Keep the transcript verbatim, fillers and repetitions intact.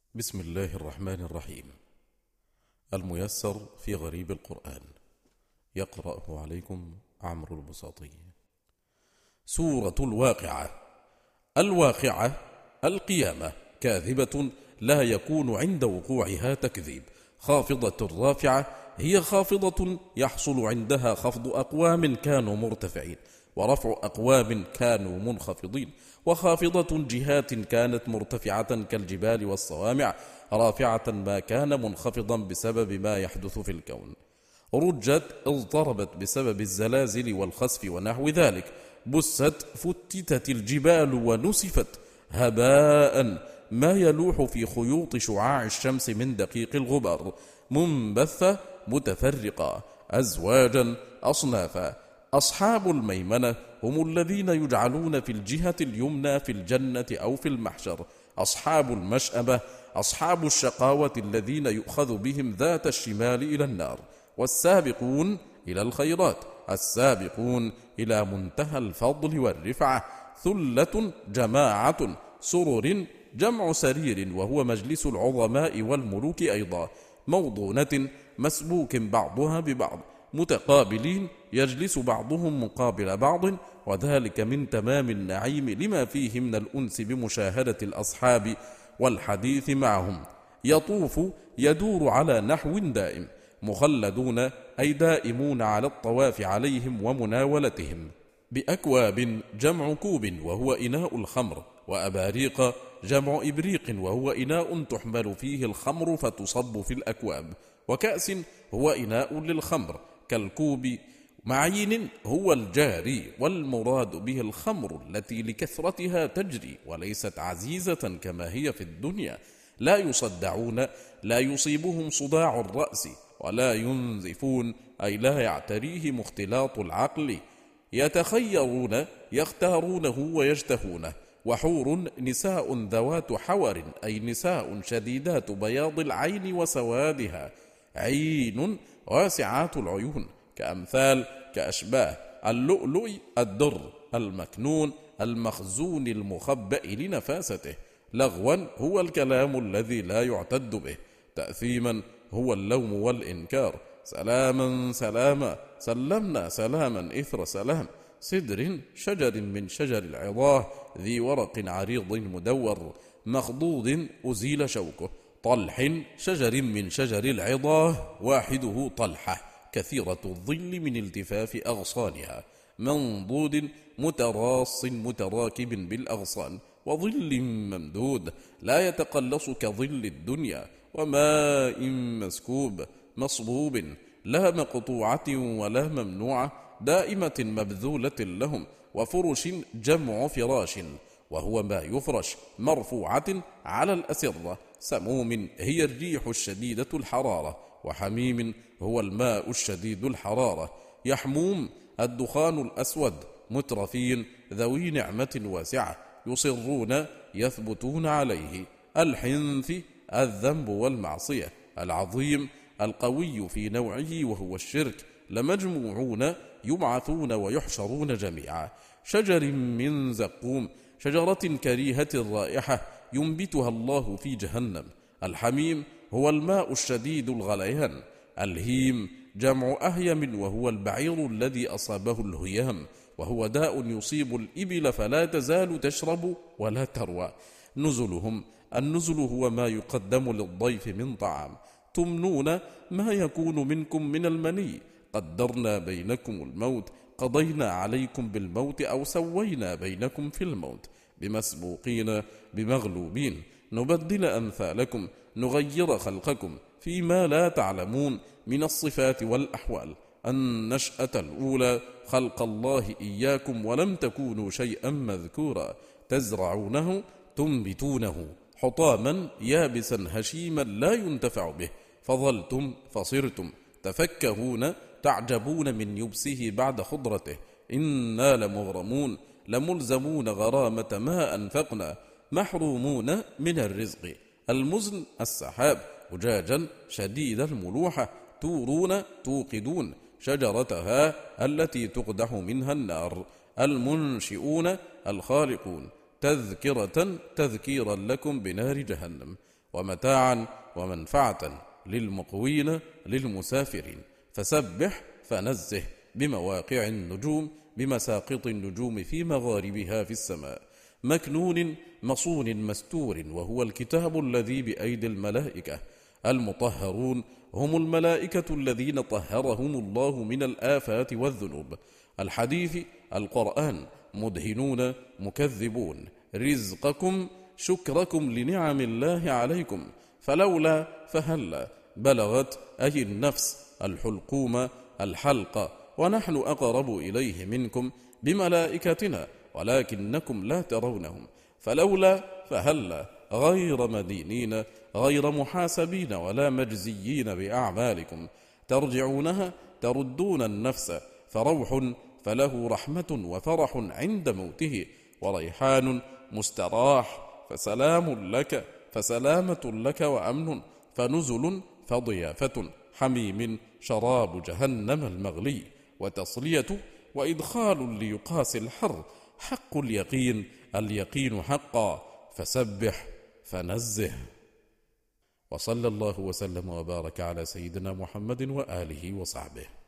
بسم الله الرحمن الرحيم. الميسر في غريب القرآن، يقرأه عليكم عمرو البساطي. سورة الواقعة. الواقعة القيامة، كاذبة لا يكون عند وقوعها تكذيب، خافضة رافعة، هي خافضة يحصل عندها خفض أقوام كانوا مرتفعين، ورفع أقوام كانوا منخفضين، وخافضة جهات كانت مرتفعة كالجبال والصوامع، رافعة ما كان منخفضا بسبب ما يحدث في الكون. رجت اضطربت بسبب الزلازل والخسف ونحو ذلك، بست فتتت الجبال ونسفت هباء ما يلوح في خيوط شعاع الشمس من دقيق الغبار، منبثة متفرقة، أزواجا أصنافا. أصحاب الميمنة هم الذين يجعلون في الجهة اليمنى في الجنة أو في المحشر. أصحاب المشأمة أصحاب الشقاوة الذين يؤخذ بهم ذات الشمال إلى النار. والسابقون إلى الخيرات، السابقون إلى منتهى الفضل والرفعة. ثلة جماعة. سرر جمع سرير وهو مجلس العظماء والملوك أيضا. موضونة مسبوك بعضها ببعض. متقابلين يجلس بعضهم مقابل بعض، وذلك من تمام النعيم لما فيه من الأنس بمشاهدة الأصحاب والحديث معهم. يطوف يدور على نحو دائم. مخلدون أي دائمون على الطواف عليهم ومناولتهم. بأكواب جمع كوب وهو إناء الخمر. وأباريق جمع إبريق وهو إناء تحمل فيه الخمر فتصب في الأكواب. وكأس هو إناء للخمر كالكوب. معين هو الجاري، والمراد به الخمر التي لكثرتها تجري وليست عزيزة كما هي في الدنيا. لا يصدعون، لا يصيبهم صداع الرأس، ولا ينزفون أي لا يعتريهم اختلاط العقل. يتخيرون يختارونه ويجتهونه. وحور نساء ذوات حور أي نساء شديدات بياض العين وسوادها. عين واسعات العيون كأمثال كأشباه اللؤلؤ الدر المكنون المخزون المخبأ لنفاسته. لغوا هو الكلام الذي لا يعتد به. تأثيما هو اللوم والإنكار. سلاما سلاما سلمنا سلاما إثر سلام. سدر شجر من شجر العظاه ذي ورق عريض مدور مخضوض أزيل شوكه. طلح شجر من شجر العظاه واحده طلحة كثيرة الظل من التفاف أغصانها. منضود متراص متراكب بالأغصان. وظل ممدود لا يتقلص كظل الدنيا. وماء مسكوب مصبوب لا مقطوعة ولا ممنوعة دائمة مبذولة لهم. وفرش جمع فراش وهو ما يفرش مرفوعة على الأسرة. سموم هي الريح الشديدة الحرارة. وحميم هو الماء الشديد الحرارة. يحموم الدخان الأسود. مترفين ذوي نعمة واسعة. يصرون يثبتون عليه. الحنث الذنب والمعصية. العظيم القوي في نوعه وهو الشرك. لمجموعون يبعثون ويحشرون جميعا. شجر من زقوم شجرة كريهة الرائحة ينبتها الله في جهنم. الحميم هو الماء الشديد الغليان. الهيم جمع أهيم وهو البعير الذي أصابه الهيام، وهو داء يصيب الإبل فلا تزال تشرب ولا تروى. نزلهم النزل هو ما يقدم للضيف من طعام. تمنون ما يكون منكم من المني. قدرنا بينكم الموت قضينا عليكم بالموت أو سوينا بينكم في الموت. بمسبوقين بمغلوبين. نبدل أمثالكم نغير خلقكم فيما لا تعلمون من الصفات والأحوال. النشأة الأولى خلق الله إياكم ولم تكونوا شيئا مذكورا. تزرعونه تنبتونه حطاما يابسا هشيما لا ينتفع به. فظلتم فصرتم تفكهون تعجبون من يبسه بعد خضرته. إنا لمغرمون لملزمون غرامة ما أنفقنا. محرومون من الرزق. المزن السحاب أجاجا شديد الملوحة. تورون توقدون شجرتها التي تقدح منها النار. المنشئون الخالقون. تذكرة تذكيرا لكم بنار جهنم. ومتاعا ومنفعة للمقوين للمسافرين. فسبح فنزه بمواقع النجوم بمساقط النجوم في مغاربها في السماء، مكنون مصون مستور، وهو الكتاب الذي بأيدي الملائكة. المطهرون هم الملائكة الذين طهرهم الله من الآفات والذنوب. الحديث القرآن مدهنون مكذبون. رزقكم شكركم لنعم الله عليكم، فلولا فهلا بلغت أي النفس الحلقوم الحلق، ونحن أقرب إليه منكم بملائكتنا ولكنكم لا ترونهم. فلولا فهلا غير مدينين غير محاسبين ولا مجزيين بأعمالكم، ترجعونها تردون النفس، فروح فله رحمة وفرح عند موته، وريحان مستراح، فسلام لك فسلامة لك وأمن، فنزل فضيافة، حميم شراب جهنم المغلي، وتصلية وإدخال ليقاسي الحر، حق اليقين اليقين حقا، فسبح فنزه. وصلى الله وسلم وبارك على سيدنا محمد وآله وصحبه.